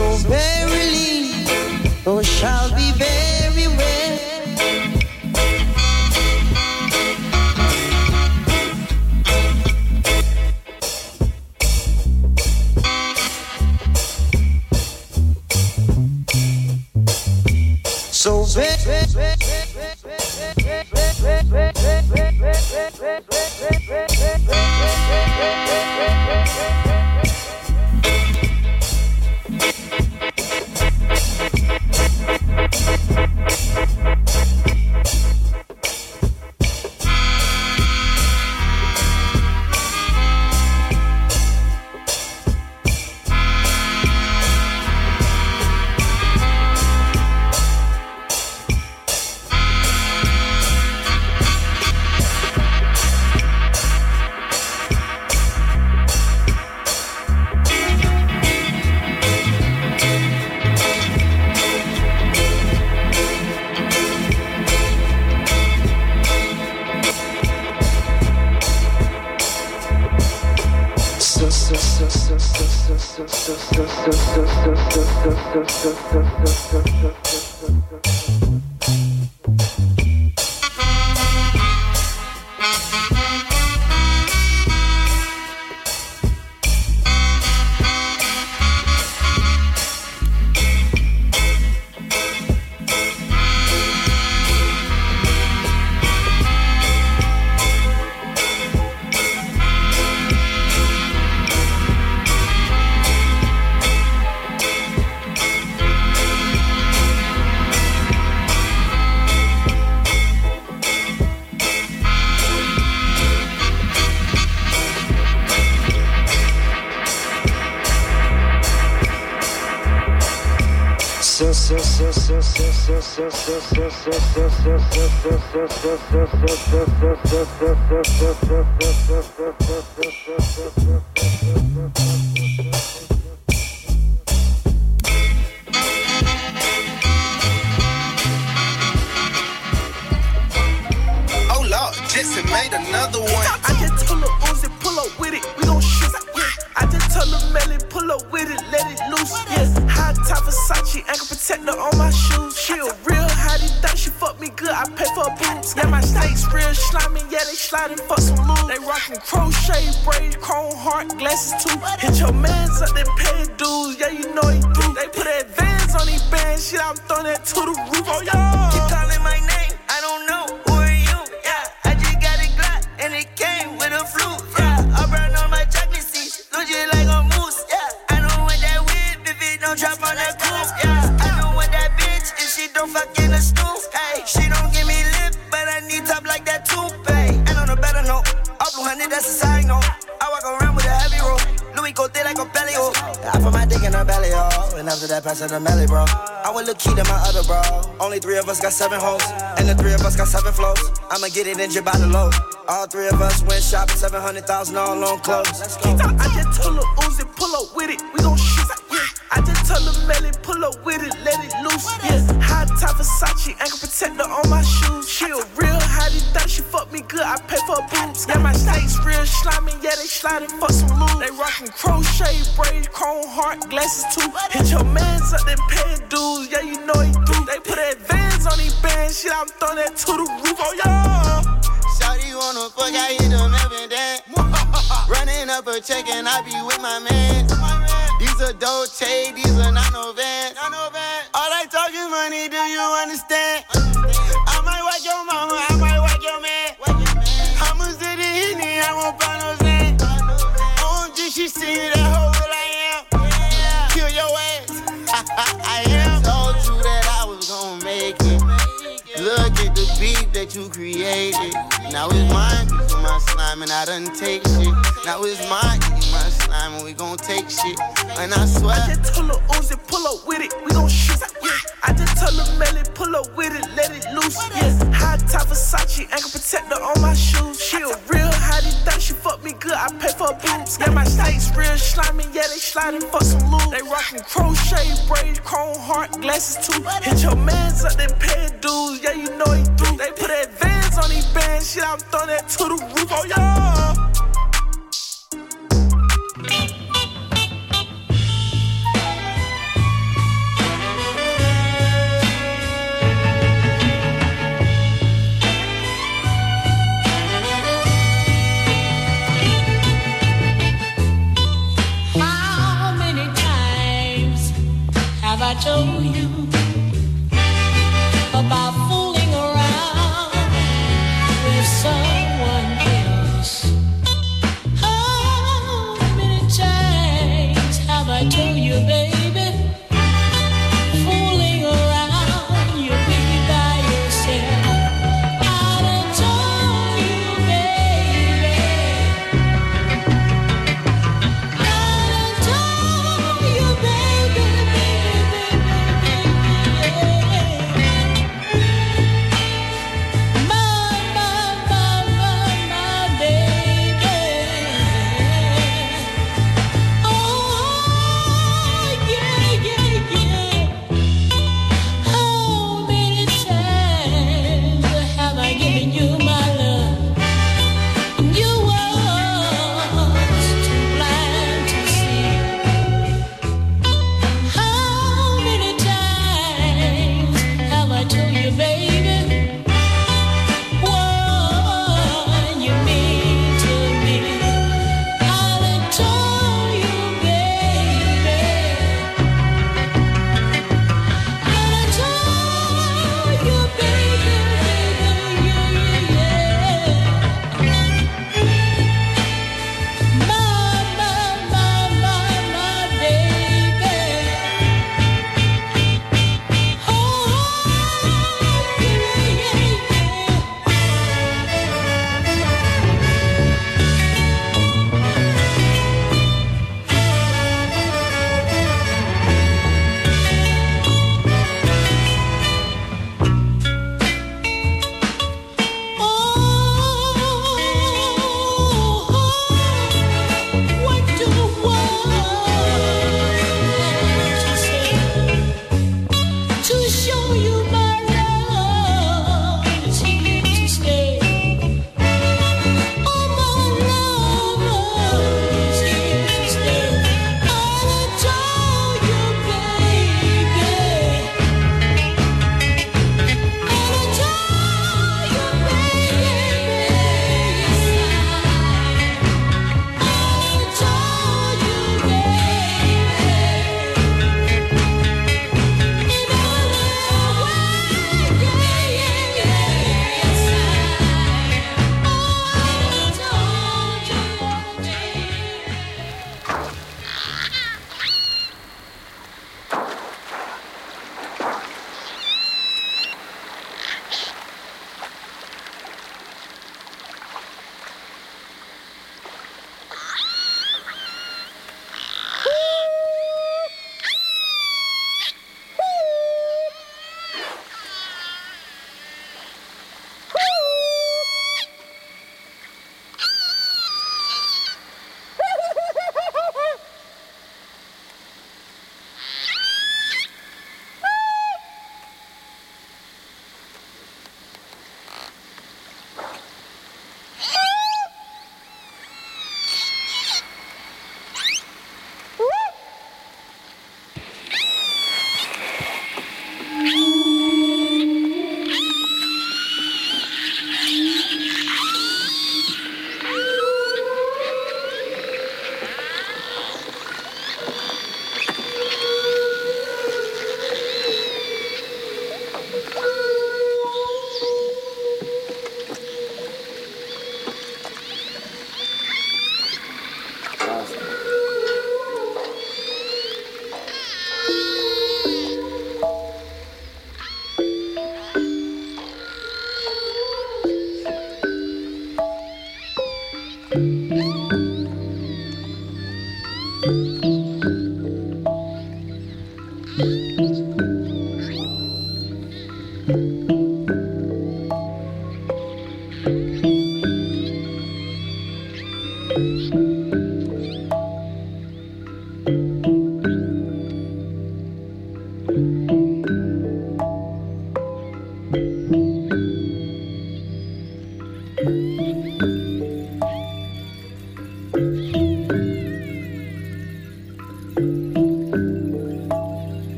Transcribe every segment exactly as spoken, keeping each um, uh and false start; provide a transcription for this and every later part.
So verily, all shall be very well. So very Oh Lord, Jetson made another one. I just told her Uzi, pull up with it, we gon' shoot. Yeah. I just told her Melly, pull up with it, let it loose. Yeah. High top Versace, ankle protector on my shoes. She a real hottie, think she fuck me good, I pay for her boobs. Yeah, my snakes real slimy, yeah, they sliding for some loot. They rockin' crochet braids, chrome heart, glasses too. Hit your mans up, they pay dues, yeah, you know he do. They put advance on these bands, shit, I'm throwing that to the roof, oh yeah. Keep calling my name, I don't know, who are you? Yeah, I just got a Glock, and it came with a flute. Yeah, I brown on my chocolate seats, look just like a moose. Yeah, I don't want that whip if it don't drop on that coupe. Yeah, I don't want that bitch if she don't fuck in the stoop. Hey, she don't give me lip, but I need top like that toupee. And on a better note, all blue honey, that's a side note. I walk around with a heavy rope, Louis Cote like a belly, oh. I put my dick in her belly, oh. And after that, pass her the melly, bro. I will look key to my other bro. Only three of us got seven hoes, and the three of us got seven flows. I'ma get it injured by the load. All three of us went shopping, seven hundred thousand all on clothes. Let's go. I just told her Uzi, pull up with it, we gon' shoot. Yeah. I just told her Melly, pull up with it, let it loose. Yeah. High top Versace, ankle protector on my shoes. She a real hottie, think she fuck me good, I pay for her boobs. Yeah, my snakes real slimy, yeah, they sliding for some loot. They rockin' crochet braids, chrome heart, glasses too. Hit your mans up, they pay dues, yeah, you know he do. They put advance on these bands, shit, I'm throwing that to the roof, oh yeah. Shawty wanna fuck, I hit them every day. Running up a check and I be with my man. These are Dolce, these are not no van. All I talk is money, do you understand? I might watch your mama, I might watch your man. I'ma sit in here, I won't buy no sand. O M G, she see that hoe what I am. Kill your ass, I am. Told you that I was gon' make it. Look at the beat that you created. Now it's mine, you my slime and I done take shit. Now it's mine, you my slime and we gon' take shit. And I swear I just told her Uzi, pull up with it, we gon' shoot. Yeah. I just told her Melly, pull up with it, let it loose. Yeah. High top Versace, ankle protector on my shoes. She a real hottie, think she fuck me good, I pay for her boobs. Yeah, my snakes real slimy, yeah, they sliding for some loot. They rockin' crochet braids, chrome heart, glasses too. Hit your mans up, they pay dues, yeah, you know he do. They put advance on these bands, shit, I'm throwing that to the roof, oh yeah. have I told you about fooling around with someone else? How many times have I told you, baby, fooling around, you'll be by yourself. I done told you, baby, I done told you, baby, baby, baby, baby, yeah.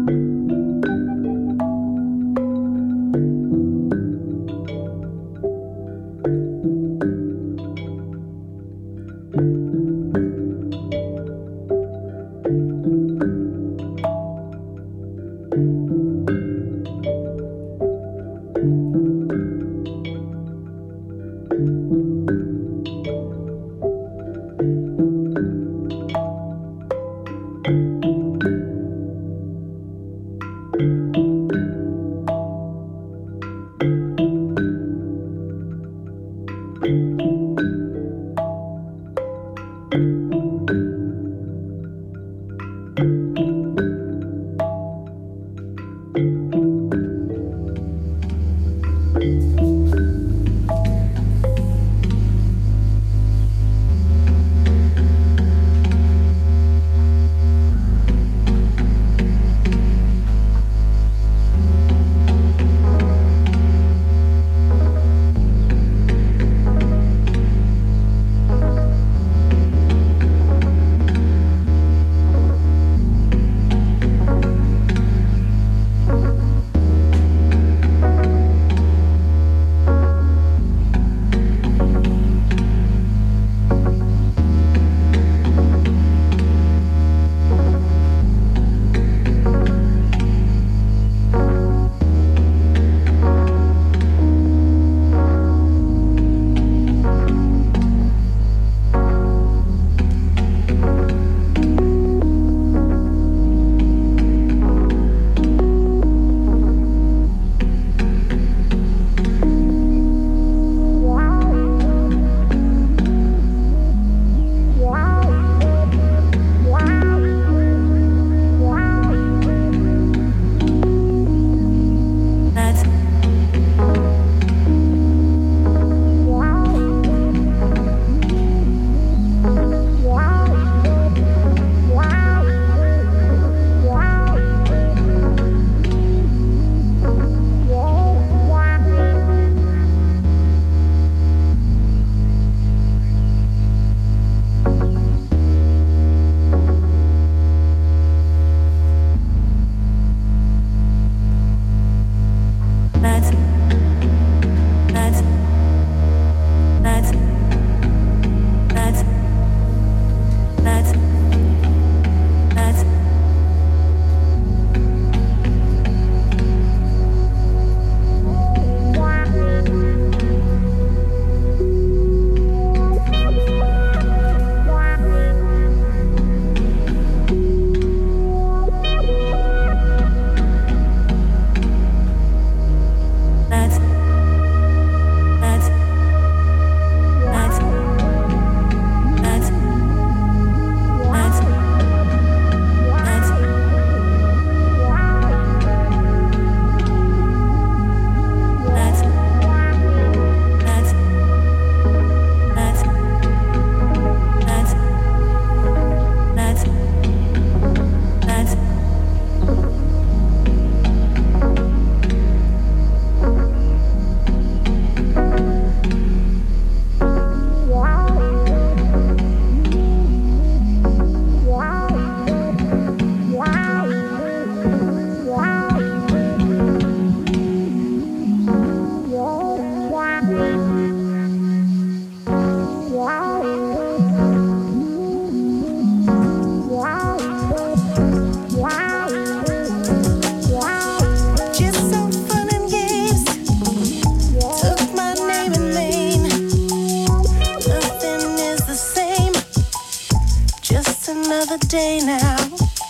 day now.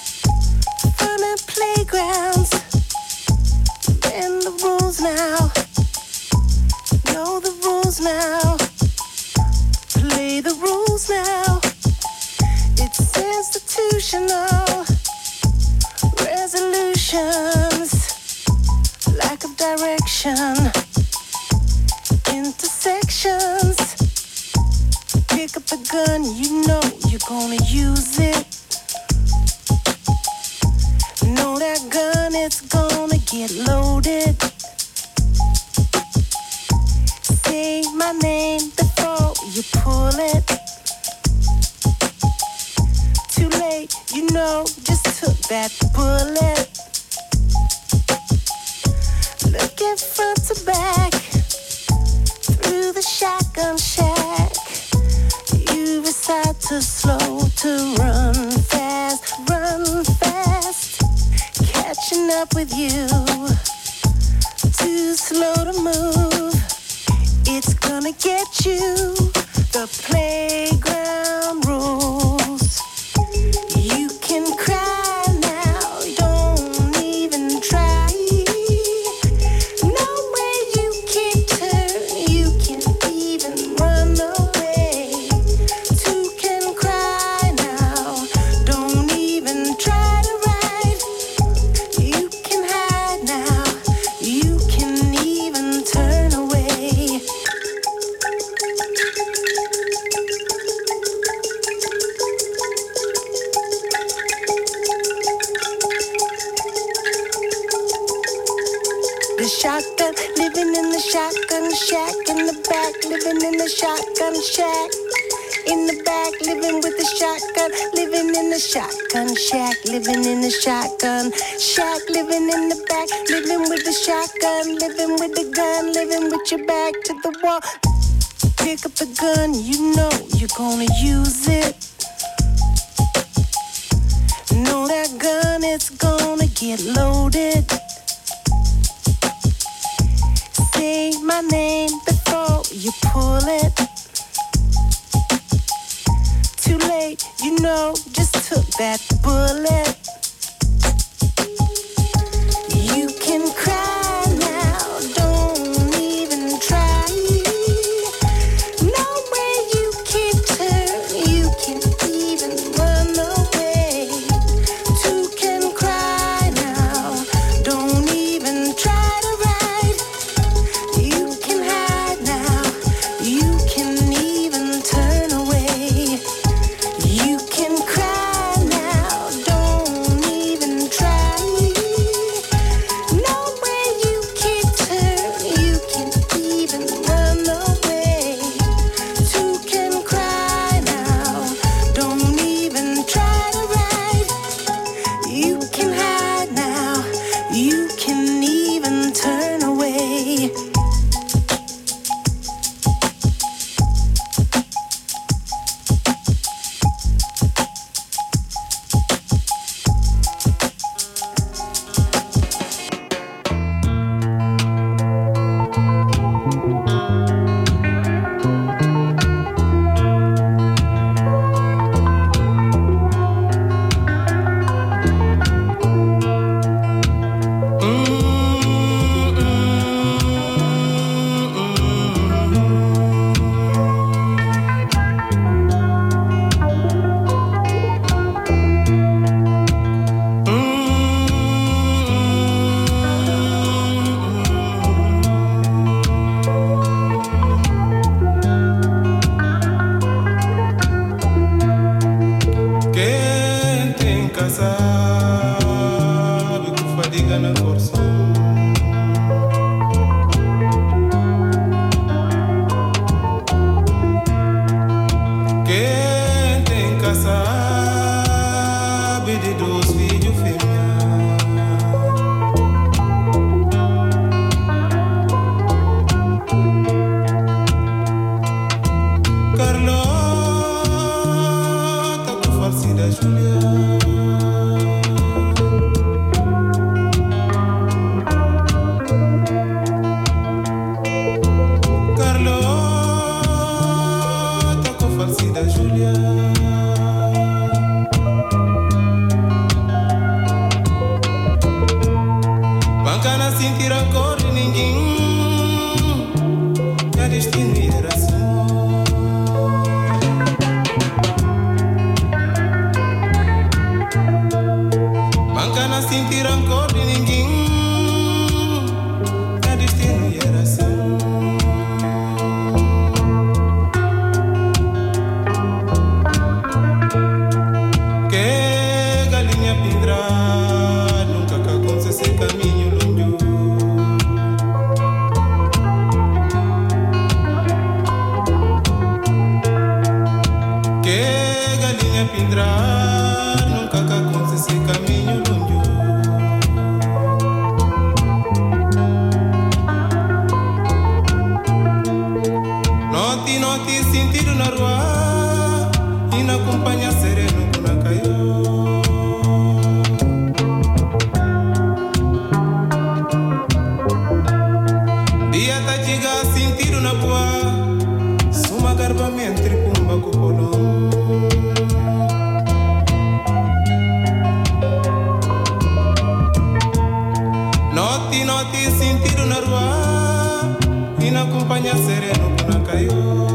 Fun at playgrounds. Bend the rules now. Know the rules now. Play the rules now. It's institutional. Resolutions. Lack of direction. Intersections. Pick up the gun, you know you're gonna use it. Know that gun, it's gonna get loaded. Say my name before you pull it. Too late, you know, just took that bullet. too slow to run fast, run fast. Catching up with you, too slow to move. It's gonna get you. The playground rules. You can cry now, don't even try. No way you can turn, you can even run away. Two can cry now, don't even try to ride. You can hide now, you can even turn away. The shotgun, living in the shotgun shack. In the back, living in the shotgun shack. In the back, living with the shotgun. Living in the shotgun shack. Living in the shotgun shack. Living in the back, living with the shotgun. Living with the gun, living with your back to the wall. Pick up the gun, you know you're gonna use it. Know that gun, it's gonna get loaded. Say my name before you pull it. Too late, you know, just took that bullet. You can cry now, don't even try. No way you can turn, you can even run away. Two can cry now, don't even try to ride. You can hide now, you can even turn away. You can cry now, don't even try. No way you can turn, you can even run away. Two can cry now, don't even try to ride. You can hide now, you can even turn away. Quem tem casa sabe que fadiga na força. Quem tem casa sabe de dois filhos fêmeas. Carlota com falsidade Julia. Carlota com falsidade Julia. Banca na sentir a cor de ninguém. É destino e era assim. Banca na sentir a cor de ninguém. É destino e era assim. Que galinha pindra nunca cagou esse caminho longo. Que galinha pindra nunca cagou esse caminho longo. ti sentido na rua e na companhia sereno que não caiu.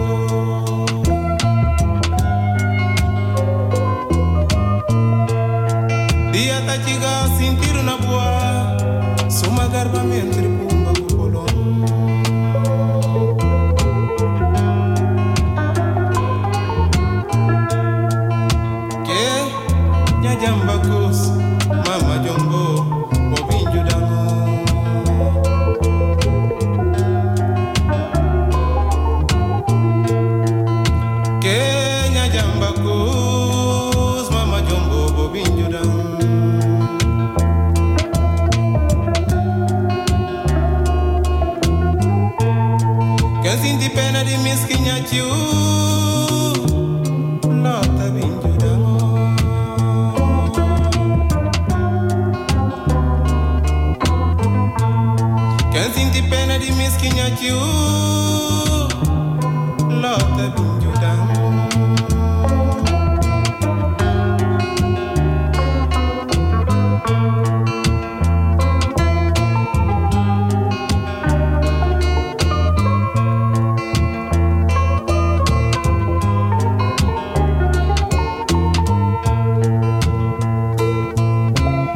Dia tá chega sentido na boa, suma garba mentre pumba com bolão. Que nha jamba kus, mama jombo, bobinho da mão. Que nha jamba kus, mama jombo, bobinho da mão. Quem sente pena de mesquinha tio, nota vinho da mão. Quem sente pena de mesquinha tio,